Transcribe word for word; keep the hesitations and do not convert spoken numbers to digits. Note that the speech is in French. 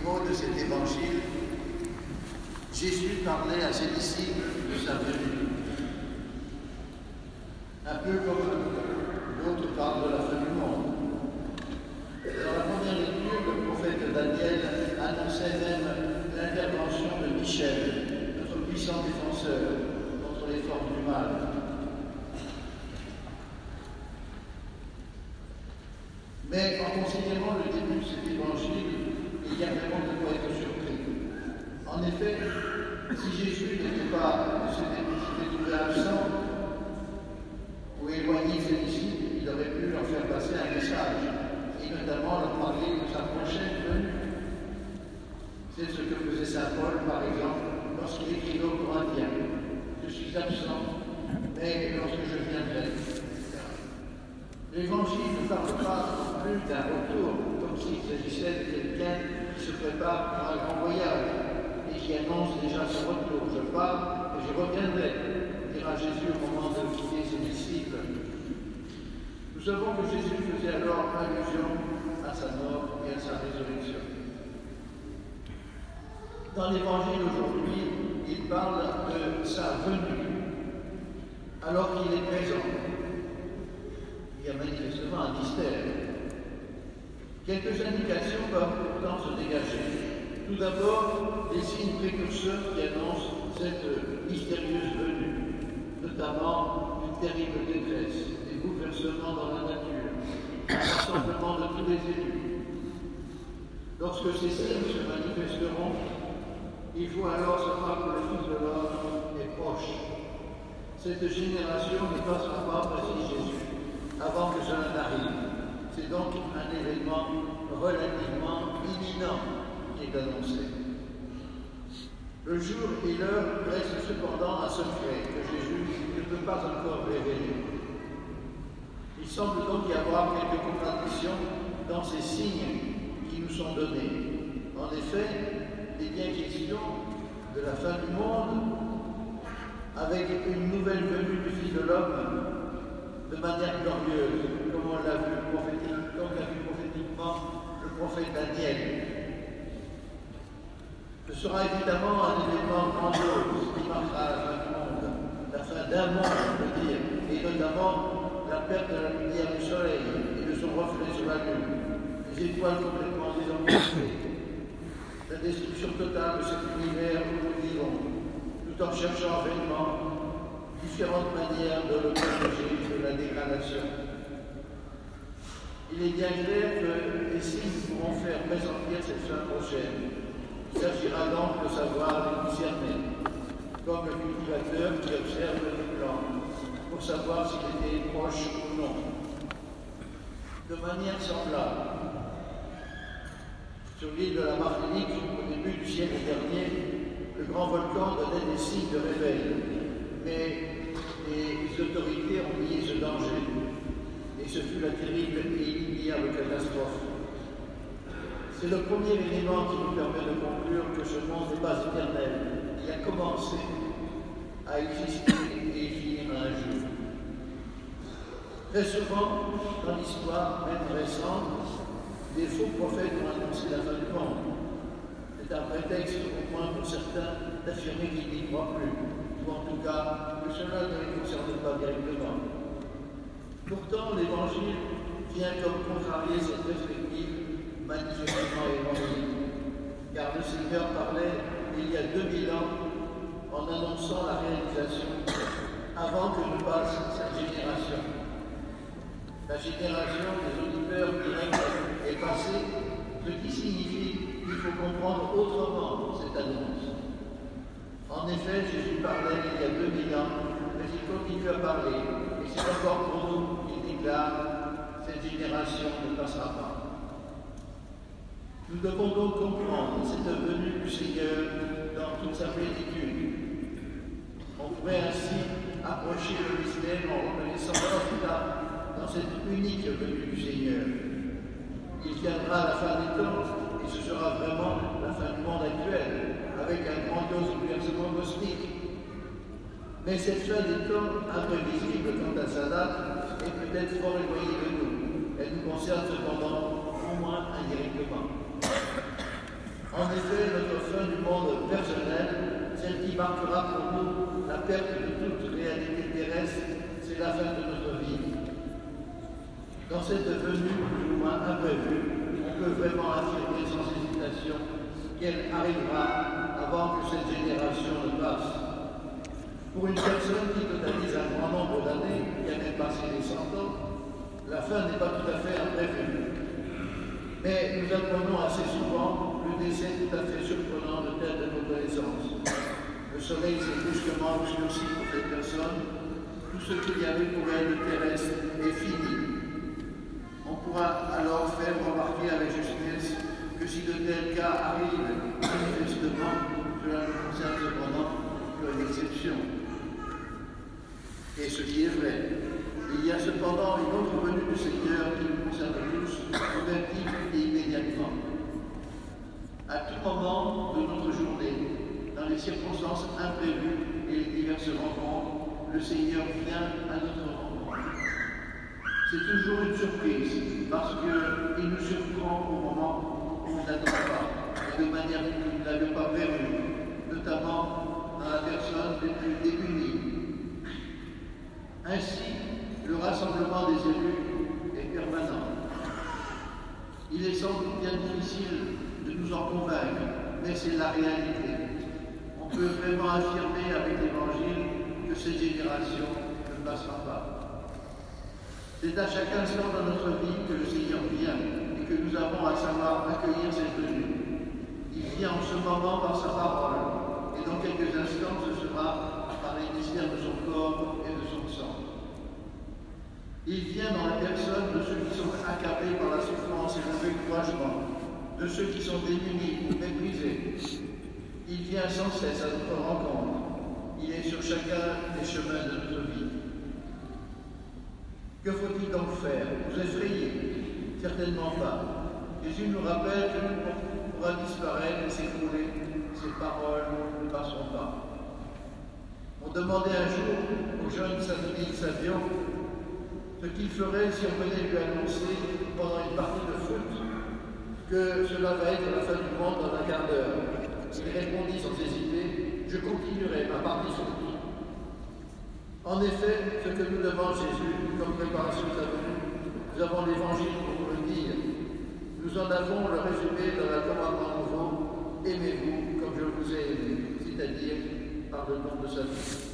mots de cet évangile, Jésus parlait à ses disciples de sa venue. Un peu comme d'autres parlent de la fin du monde. Dans la première lecture, le prophète Daniel annonçait même l'intervention de Michel, notre puissant défenseur contre les forces du mal. Mais en considérant le début de cet évangile, il y a vraiment de quoi être surpris. En effet, si Jésus n'était pas, s'était trouvé absent ou éloigné de ses disciples, il aurait pu leur faire passer un message, et notamment leur parler de sa prochaine venue. C'est ce que faisait saint Paul, par exemple, lorsqu'il écrivait aux Corinthiens. Je suis absent, mais lorsque je viendrai. L'Évangile ne parle pas non plus d'un retour, comme s'il s'agissait de quelqu'un qui se prépare pour un grand voyage et qui annonce déjà son retour. Je pars et je reviendrai, dira Jésus au moment de quitter ses disciples. Nous savons que Jésus faisait alors allusion à sa mort et à sa résurrection. Dans l'Évangile aujourd'hui, il parle de sa venue, alors qu'il est présent. Il y a manifestement un mystère. Quelques indications peuvent pourtant se dégager. Tout d'abord, des signes précurseurs qui annoncent cette mystérieuse venue, notamment une terrible détresse, des bouleversements dans la nature, un rassemblement de tous les élus. Lorsque ces signes se manifesteront, il faut alors savoir que le Fils de l'homme est proche. Cette génération ne passera pas, précise Jésus, avant que cela n'arrive. C'est donc un événement relativement imminent qui est annoncé. Le jour et l'heure restent cependant un secret que Jésus ne peut pas encore révéler. Il semble donc y avoir quelques contradictions dans ces signes qui nous sont donnés. En effet, il est bien question de la fin du monde avec une nouvelle venue du Fils de l'homme de manière glorieuse, comme on l'a vu, prophétique, comme l'a vu prophétiquement le prophète Daniel. Ce sera évidemment un événement grandiose qui marquera la fin du monde, la fin d'un monde, on peut dire, et notamment la perte de la lumière du soleil et de son reflet sur la lune, les étoiles complètement désorganisées, la destruction totale de cet univers où nous vivons, tout en cherchant vainement différentes manières de le protéger de la dégradation. Il est bien clair que les signes pourront faire pressentir cette fin prochaine. Il s'agira donc de savoir les discerner, comme le cultivateur qui observe les plantes, pour savoir s'il était proche ou non. De manière semblable, sur l'île de la Martinique, au début du siècle dernier, le grand volcan donnait des signes de réveil, mais les autorités ont nié ce danger, et ce fut la terrible et inoubliable catastrophe. C'est le premier élément qui nous permet de conclure que ce monde n'est pas éternel. Il a commencé à exister et il finira un jour. Très souvent, dans l'histoire, même récente, des faux prophètes ont annoncé la fin du monde. C'est un prétexte, au moins pour certains, d'affirmer qu'ils n'y croient plus, ou en tout cas que cela ne les concerne pas directement. Pourtant, l'Évangile vient comme contrarier cette perspective manifestement évangélique, car le Seigneur parlait il y a deux mille ans en annonçant la réalisation avant que ne passe sa génération. La génération des auditeurs directs est passée, ce qui signifie qu'il faut comprendre autrement cette annonce. En effet, Jésus parlait il y a deux mille ans, mais il continue à parler, et c'est encore pour nous qu'il déclare « cette génération ne passera pas ». Nous devons donc comprendre cette venue du Seigneur dans toute sa plénitude. On pourrait ainsi approcher le mystère en reconnaissant l'ordre dans cette unique venue du Seigneur. Il viendra à la fin des temps, et ce sera vraiment la fin du monde actuel, avec un grandiose bouleversement cosmique. Mais cette fin des temps, imprévisible quant à sa date, est peut-être fort éloignée de nous. Elle nous concerne cependant au moins indirectement. En effet, notre fin du monde personnel, celle qui marquera pour nous la perte de toute réalité terrestre, c'est la fin de notre vie. Dans cette venue plus ou moins imprévue, on peut vraiment affirmer sans hésitation qu'elle arrivera avant que cette génération ne passe. Pour une personne qui totalise un grand nombre d'années, qui a même passé les cent ans, la fin n'est pas tout à fait imprévue. Mais nous apprenons assez souvent le décès tout à fait surprenant de telle de nos connaissances. Le soleil s'est brusquement obscurci pour cette personne. Tout ce qu'il y avait pour elle de terrestre est fini. On pourra alors faire remarquer avec justesse que si de tels cas arrivent manifestement, cela ne concerne cependant qu'une exception. Et ce qui est vrai, il y a cependant une autre venue du Seigneur qui nous concerne tous, au même titre et immédiatement. À tout moment de notre journée, dans les circonstances imprévues et les diverses rencontres, le Seigneur vient à notre rencontre. C'est toujours une surprise, parce qu'il nous surprend au moment où on n'attend pas, et de manière que nous ne l'avions pas prévue, notamment dans la personne des plus démunis. Ainsi, le rassemblement des élus est permanent. Il est sans doute bien difficile de nous en convaincre, mais c'est la réalité. On peut vraiment affirmer avec l'Évangile que cette génération ne passera pas. C'est à chaque instant dans notre vie que le Seigneur vient et que nous avons à savoir accueillir cette venue. Il vient en ce moment par sa parole, et dans quelques instants ce sera par les mystères de son corps et de son sang. Il vient dans la personne de ceux qui sont accablés par la souffrance et le découragement, de ceux qui sont démunis ou méprisés. Il vient sans cesse à notre rencontre. Il est sur chacun des chemins de notre vie. Que faut-il donc faire? Nous effrayer? Certainement pas. Jésus nous rappelle que nous pourra disparaître et s'écrouler. Ces paroles ne passeront pas. On demandait un jour au jeune Saint-Denis Savion ce qu'il ferait si on venait lui annoncer pendant une partie de foot que cela va être la fin du monde dans un quart d'heure. Il répondit sans hésiter, je continuerai ma partie foot. En effet, ce que nous demande Jésus comme préparation de sa venue, nous avons l'Évangile pour nous le dire. Nous en avons le résumé dans le commandement nouveau, aimez-vous comme je vous ai aimé, c'est-à-dire par le nom de sa vie.